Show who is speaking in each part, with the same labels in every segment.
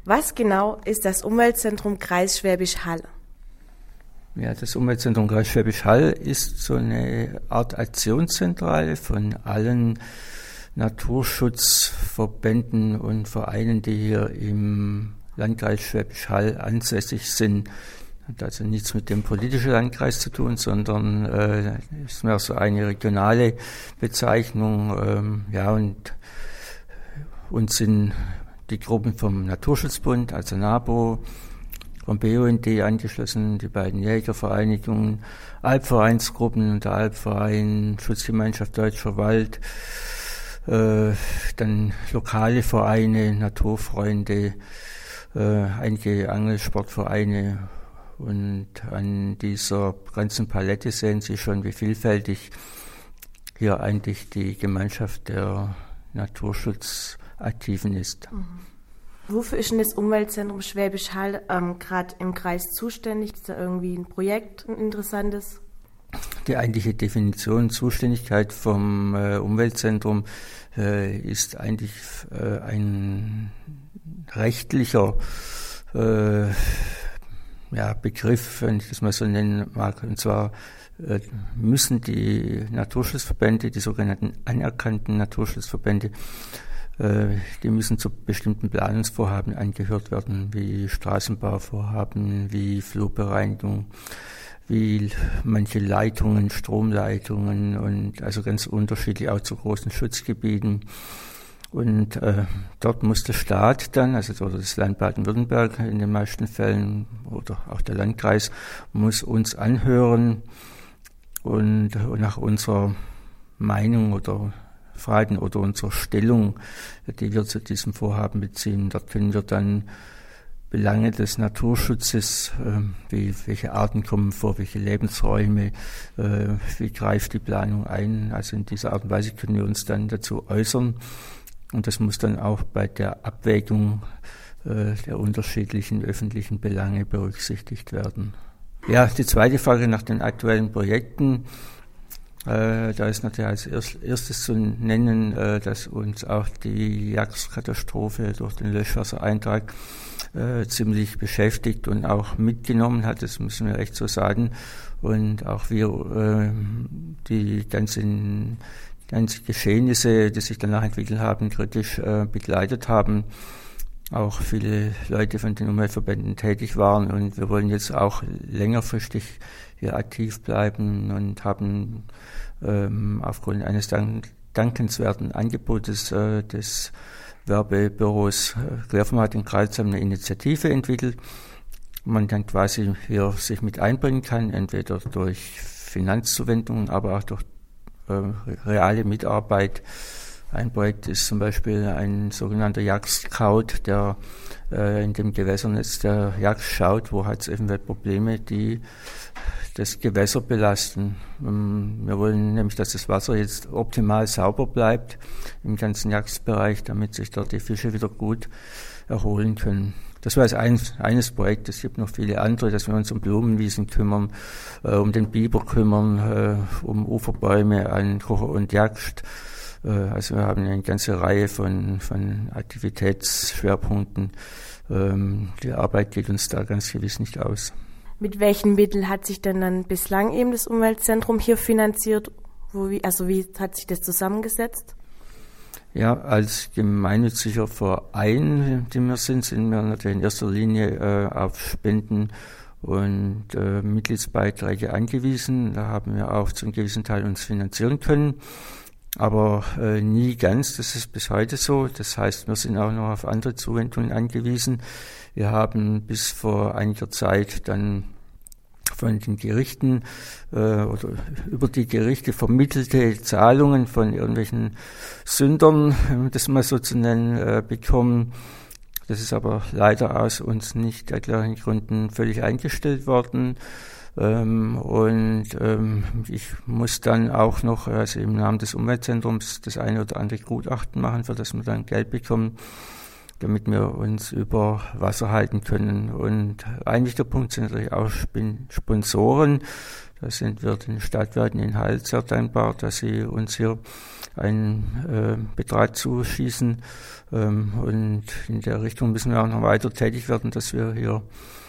Speaker 1: Was genau ist das Umweltzentrum Kreis Schwäbisch Hall?
Speaker 2: Ja, das Umweltzentrum Kreis Schwäbisch Hall ist so eine Art Aktionszentrale von allen Naturschutzverbänden und Vereinen, die hier im Landkreis Schwäbisch Hall ansässig sind. Hat also nichts mit dem politischen Landkreis zu tun, sondern ist mehr so eine regionale Bezeichnung. Und sind die Gruppen vom Naturschutzbund, also NABO, vom BUND angeschlossen, die beiden Jägervereinigungen, Alpvereinsgruppen und der Alpverein, Schutzgemeinschaft Deutscher Wald, dann lokale Vereine, Naturfreunde, einige Angelsportvereine. Und an dieser ganzen Palette sehen Sie schon, wie vielfältig hier eigentlich die Gemeinschaft der Naturschutzaktiven ist.
Speaker 1: Mhm. Wofür ist denn das Umweltzentrum Schwäbisch Hall gerade im Kreis zuständig? Ist da irgendwie ein Projekt, ein interessantes?
Speaker 2: Die eigentliche Definition Zuständigkeit vom Umweltzentrum ist eigentlich ein rechtlicher Begriff, wenn ich das mal so nennen mag. Und zwar müssen die Naturschutzverbände, die sogenannten anerkannten Naturschutzverbände, die müssen zu bestimmten Planungsvorhaben angehört werden, wie Straßenbauvorhaben, wie Flurbereinigung, wie manche Leitungen, Stromleitungen und also ganz unterschiedlich auch zu großen Schutzgebieten. Und dort muss der Staat dann, also oder das Land Baden-Württemberg in den meisten Fällen oder auch der Landkreis, muss uns anhören und nach unserer Meinung oder Fragen oder unserer Stellung, die wir zu diesem Vorhaben beziehen. Dort können wir dann Belange des Naturschutzes, wie welche Arten kommen vor, welche Lebensräume, wie greift die Planung ein. Also in dieser Art und Weise können wir uns dann dazu äußern. Und das muss dann auch bei der Abwägung der unterschiedlichen öffentlichen Belange berücksichtigt werden. Ja, die zweite Frage nach den aktuellen Projekten. Da ist natürlich als erstes zu nennen, dass uns auch die Jagdkatastrophe durch den Löschwassereintrag ziemlich beschäftigt und auch mitgenommen hat. Das müssen wir echt so sagen. Und auch wir die ganzen Geschehnisse, die sich danach entwickelt haben, kritisch begleitet haben. Auch viele Leute von den Umweltverbänden tätig waren und wir wollen jetzt auch längerfristig hier aktiv bleiben und haben aufgrund eines dankenswerten Angebotes des Werbebüros Querformat in Kreilsheim eine Initiative entwickelt, wo man dann quasi hier sich mit einbringen kann, entweder durch Finanzzuwendungen, aber auch durch reale Mitarbeit. Ein Projekt ist zum Beispiel ein sogenannter Jagdscout, der in dem Gewässernetz der Jagd schaut, wo hat es eventuell Probleme, die das Gewässer belasten. Wir wollen nämlich, dass das Wasser jetzt optimal sauber bleibt im ganzen Jagdbereich, damit sich dort die Fische wieder gut erholen können. Das war jetzt eines Projekt. Es gibt noch viele andere, dass wir uns um Blumenwiesen kümmern, um den Biber kümmern, um Uferbäume an Kocher und Jagd. Also wir haben eine ganze Reihe von Aktivitätsschwerpunkten. Die Arbeit geht uns da ganz gewiss nicht aus.
Speaker 1: Mit welchen Mitteln hat sich denn dann bislang eben das Umweltzentrum hier finanziert? Wie hat sich das zusammengesetzt?
Speaker 2: Ja, als gemeinnütziger Verein, die wir sind wir natürlich in erster Linie auf Spenden und Mitgliedsbeiträge angewiesen. Da haben wir auch zu einem gewissen Teil uns finanzieren können. Aber nie ganz, das ist bis heute so. Das heißt, wir sind auch noch auf andere Zuwendungen angewiesen. Wir haben bis vor einiger Zeit dann von den Gerichten oder über die Gerichte vermittelte Zahlungen von irgendwelchen Sündern, um das mal so zu nennen, bekommen. Das ist aber leider aus uns nicht erklärlichen Gründen völlig eingestellt worden. Ich muss dann auch noch, also im Namen des Umweltzentrums, das eine oder andere Gutachten machen, für das wir dann Geld bekommen, damit wir uns über Wasser halten können. Und eigentlich der Punkt sind natürlich auch Sponsoren, Da sind wir den Stadtwerken in Hals sehr dankbar, dass sie uns hier einen Betrag zuschießen. Und in der Richtung müssen wir auch noch weiter tätig werden, dass wir hier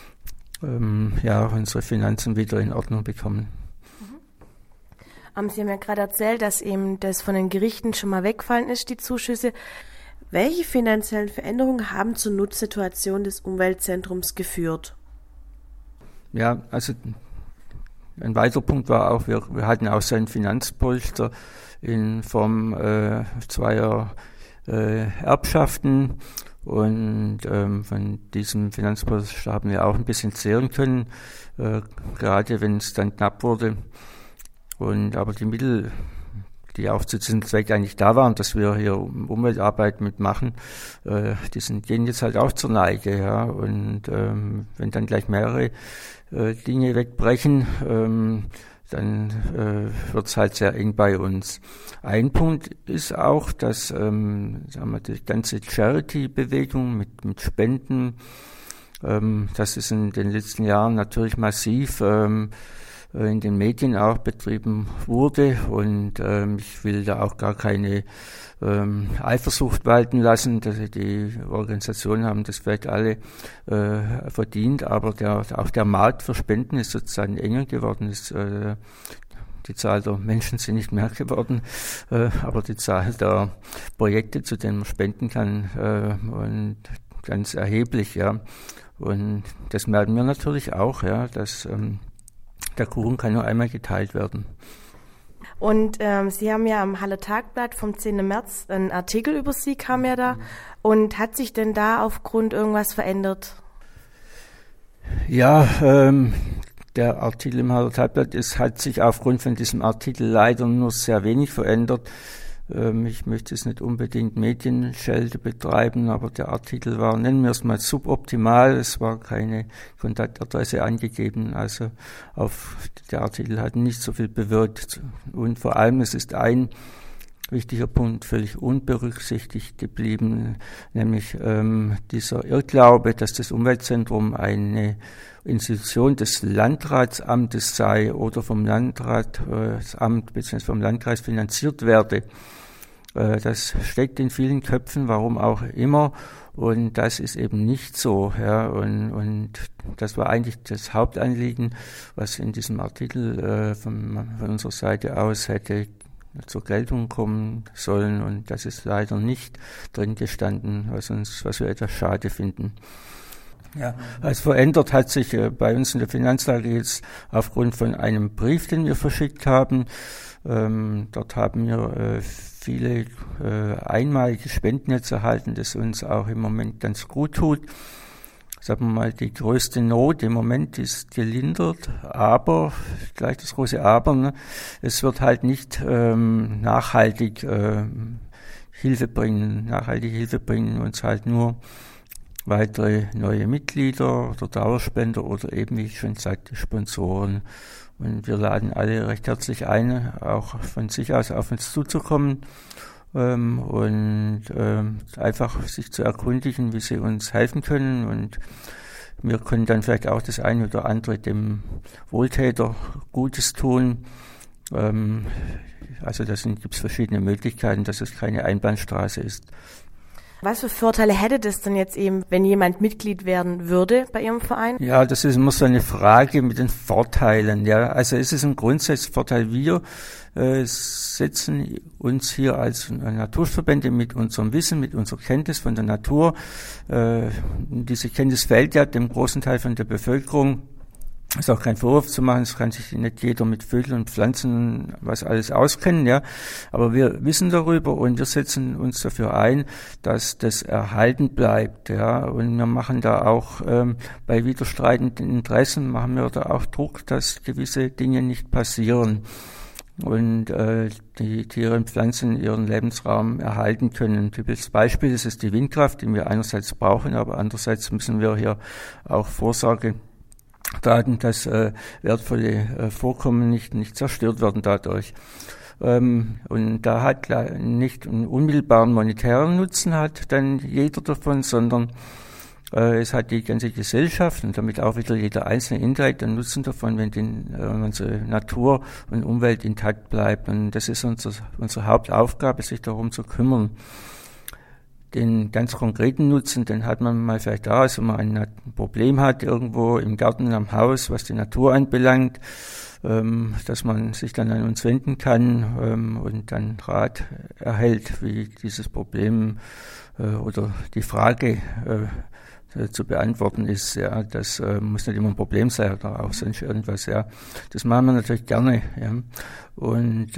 Speaker 2: unsere Finanzen wieder in Ordnung bekommen.
Speaker 1: Sie haben ja gerade erzählt, dass eben das von den Gerichten schon mal wegfallen ist, die Zuschüsse. Welche finanziellen Veränderungen haben zur Nutzsituation des Umweltzentrums geführt?
Speaker 2: Ja, also ein weiterer Punkt war auch, wir hatten auch so ein Finanzpolster in Form zweier Erbschaften und von diesem Finanzpolster haben wir auch ein bisschen zehren können, gerade wenn es dann knapp wurde. Aber die Mittel, die auch zu diesem Zweck eigentlich da waren, dass wir hier Umweltarbeit mitmachen, gehen jetzt halt auch zur Neige. Ja. Und wenn dann gleich mehrere Dinge wegbrechen, dann wird es halt sehr eng bei uns. Ein Punkt ist auch, dass die ganze Charity-Bewegung mit Spenden, das ist in den letzten Jahren natürlich massiv in den Medien auch betrieben wurde und ich will da auch gar keine Eifersucht walten lassen. Die Organisationen haben das vielleicht alle verdient, aber auch der Markt für Spenden ist sozusagen enger geworden. Die Zahl der Menschen sind nicht mehr geworden, aber die Zahl der Projekte, zu denen man spenden kann, und ganz erheblich, ja. Und das merken wir natürlich auch, ja, dass der Kuchen kann nur einmal geteilt werden.
Speaker 1: Und Sie haben ja am Haller Tagblatt vom 10. März einen Artikel über Sie, kam ja da. Und hat sich denn da aufgrund irgendwas verändert?
Speaker 2: Ja, der Artikel im Haller Tagblatt hat sich aufgrund von diesem Artikel leider nur sehr wenig verändert. Ich möchte es nicht unbedingt Medienschelte betreiben, aber der Artikel war, nennen wir es mal, suboptimal. Es war keine Kontaktadresse angegeben, also der Artikel hat nicht so viel bewirkt. Und vor allem, es ist ein wichtiger Punkt völlig unberücksichtigt geblieben, nämlich dieser Irrglaube, dass das Umweltzentrum eine Institution des Landratsamtes sei oder vom Landratsamt bzw. vom Landkreis finanziert werde. Das steckt in vielen Köpfen, warum auch immer, und das ist eben nicht so. Ja, und das war eigentlich das Hauptanliegen, was in diesem Artikel von unserer Seite aus hätte zur Geltung kommen sollen, und das ist leider nicht drin gestanden, was wir etwas schade finden. Ja, also verändert hat sich bei uns in der Finanzlage jetzt aufgrund von einem Brief, den wir verschickt haben. Dort haben wir viele einmalige Spenden jetzt erhalten, das uns auch im Moment ganz gut tut. Sagen wir mal, die größte Not im Moment ist gelindert, aber, gleich das große Aber, ne, es wird halt nicht nachhaltig Hilfe bringen uns halt nur weitere neue Mitglieder oder Dauerspender oder eben, wie ich schon sagte, Sponsoren. Und wir laden alle recht herzlich ein, auch von sich aus auf uns zuzukommen und einfach sich zu erkundigen, wie sie uns helfen können. Und wir können dann vielleicht auch das eine oder andere dem Wohltäter Gutes tun. Also gibt es verschiedene Möglichkeiten, dass es keine Einbahnstraße ist.
Speaker 1: Was für Vorteile hätte das denn jetzt eben, wenn jemand Mitglied werden würde bei Ihrem Verein?
Speaker 2: Ja, das ist immer so eine Frage mit den Vorteilen. Ja, also es ist ein grundsätzlicher Vorteil. Wir setzen uns hier als Naturschutzverbände mit unserem Wissen, mit unserer Kenntnis von der Natur. Diese Kenntnis fehlt ja dem großen Teil von der Bevölkerung. Ist auch kein Vorwurf zu machen, es kann sich nicht jeder mit Vögeln und Pflanzen was alles auskennen, ja. Aber wir wissen darüber und wir setzen uns dafür ein, dass das erhalten bleibt, ja. Und wir machen da auch bei widerstreitenden Interessen machen wir da auch Druck, dass gewisse Dinge nicht passieren und die Tiere und Pflanzen ihren Lebensraum erhalten können. Ein typisches Beispiel ist es die Windkraft, die wir einerseits brauchen, aber andererseits müssen wir hier auch Vorsorge tragen, dass wertvolle Vorkommen nicht zerstört werden dadurch. Und da hat nicht einen unmittelbaren monetären Nutzen hat dann jeder davon, sondern Es hat die ganze Gesellschaft und damit auch wieder jeder einzelne indirekt einen Nutzen davon, wenn unsere Natur und Umwelt intakt bleibt. Und das ist unsere Hauptaufgabe, sich darum zu kümmern. Den ganz konkreten Nutzen, den hat man mal vielleicht daraus, wenn man ein Problem hat, irgendwo im Garten, am Haus, was die Natur anbelangt, dass man sich dann an uns wenden kann und dann Rat erhält, wie dieses Problem oder die Frage zu beantworten ist. Ja, das muss nicht immer ein Problem sein oder auch sonst irgendwas. Ja, das machen wir natürlich gerne. Ja. Und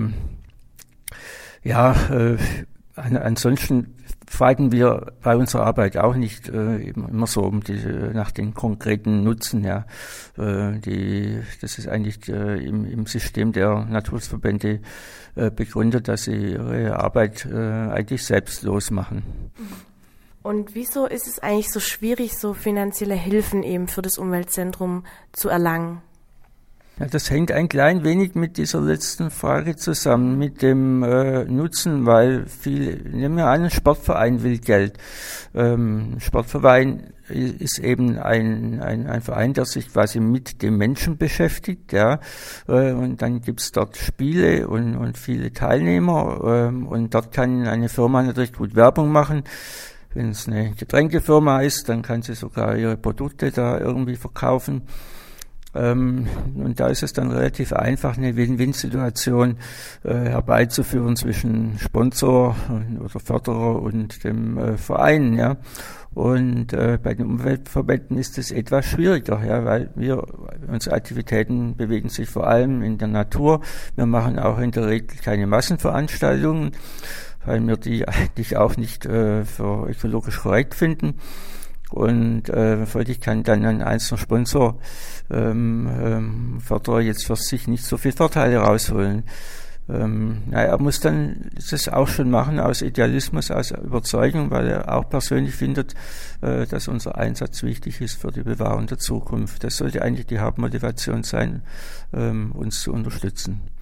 Speaker 2: ansonsten fragen wir bei unserer Arbeit auch nicht immer so nach den konkreten Nutzen. Ja, das ist eigentlich im System der Naturschutzverbände begründet, dass sie ihre Arbeit eigentlich selbstlos machen.
Speaker 1: Und wieso ist es eigentlich so schwierig, so finanzielle Hilfen eben für das Umweltzentrum zu erlangen?
Speaker 2: Ja, das hängt ein klein wenig mit dieser letzten Frage zusammen, mit dem Nutzen, weil nehmen wir an, ein Sportverein will Geld. Sportverein ist eben ein Verein, der sich quasi mit dem Menschen beschäftigt, ja, und dann gibt's dort Spiele und viele Teilnehmer, und dort kann eine Firma natürlich gut Werbung machen. Wenn es eine Getränkefirma ist, dann kann sie sogar ihre Produkte da irgendwie verkaufen. Und da ist es dann relativ einfach, eine Win-Win-Situation herbeizuführen zwischen Sponsor oder Förderer und dem Verein, ja. Und bei den Umweltverbänden ist es etwas schwieriger, ja, weil unsere Aktivitäten bewegen sich vor allem in der Natur. Wir machen auch in der Regel keine Massenveranstaltungen, weil wir die eigentlich auch nicht für ökologisch korrekt finden. Und folglich kann dann ein einzelner Sponsor, Förderer jetzt für sich nicht so viel Vorteile rausholen. Er muss dann das auch schon machen aus Idealismus, aus Überzeugung, weil er auch persönlich findet, dass unser Einsatz wichtig ist für die Bewahrung der Zukunft. Das sollte eigentlich die Hauptmotivation sein, uns zu unterstützen.